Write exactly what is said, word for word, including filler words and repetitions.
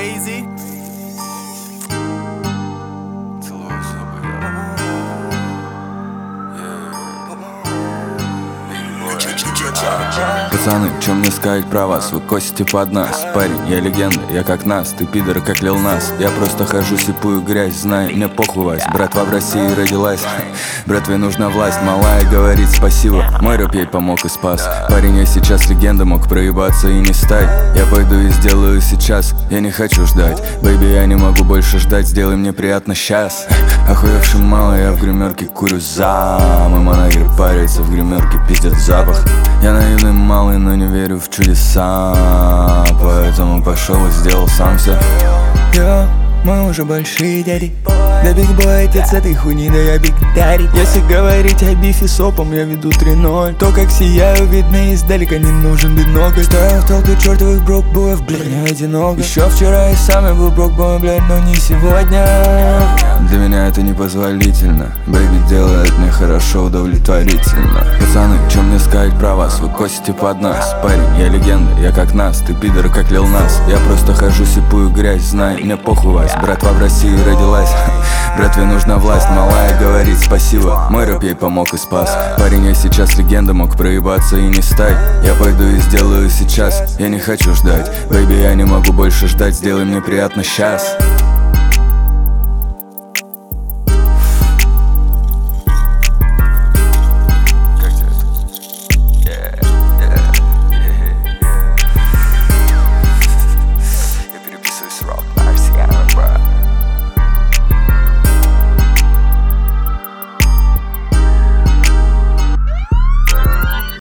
crazy. Пацаны, чё мне сказать про вас? Вы косите под нас. Парень, я легенда, я как нас. Ты пидор, как Лил Нас. Я просто хожу сипую грязь, знай, мне похуй Вась. Братва в России родилась. Братве нужна власть, малая говорит спасибо. Мой рэп ей помог и спас. Парень, я сейчас легенда, мог проебаться и не стать. Я пойду и сделаю сейчас, я не хочу ждать. Бэйби, я не могу больше ждать, сделай мне приятно щас. Охуевший мало, я в гримерке курю зам. И манагеры парятся в гримерке, пиздят запах. Я наивный малый, но не верю в чудеса, поэтому пошел и сделал сам все. Йо, мы уже большие дяди. Да биг бой, отец этой хуйни, да я биг дари. Если говорить о бифе с опом, я веду три ноль. То, как сияю, видно издалека, не нужен бинокль. Стою в толпе чертовых брокбоев, блядь, не одинок. Еще вчера я сам был брокбоем, блядь, но не сегодня. Для меня это непозволительно. Бэйби делает мне хорошо, удовлетворительно. Пацаны, чё мне сказать про вас? Вы косите под нас. Парень, я легенда, я как нас. Ты пидор, как Лил Нас. Я просто хожу сипую грязь, знай, мне похуй Вась. Братва в России родилась. Братве нужна власть, малая говорит спасибо. Мой рэп ей помог и спас. Парень, я сейчас легенда, мог проебаться и не стать. Я пойду и сделаю сейчас, я не хочу ждать. Бэйби, я не могу больше ждать, сделай мне приятно щас.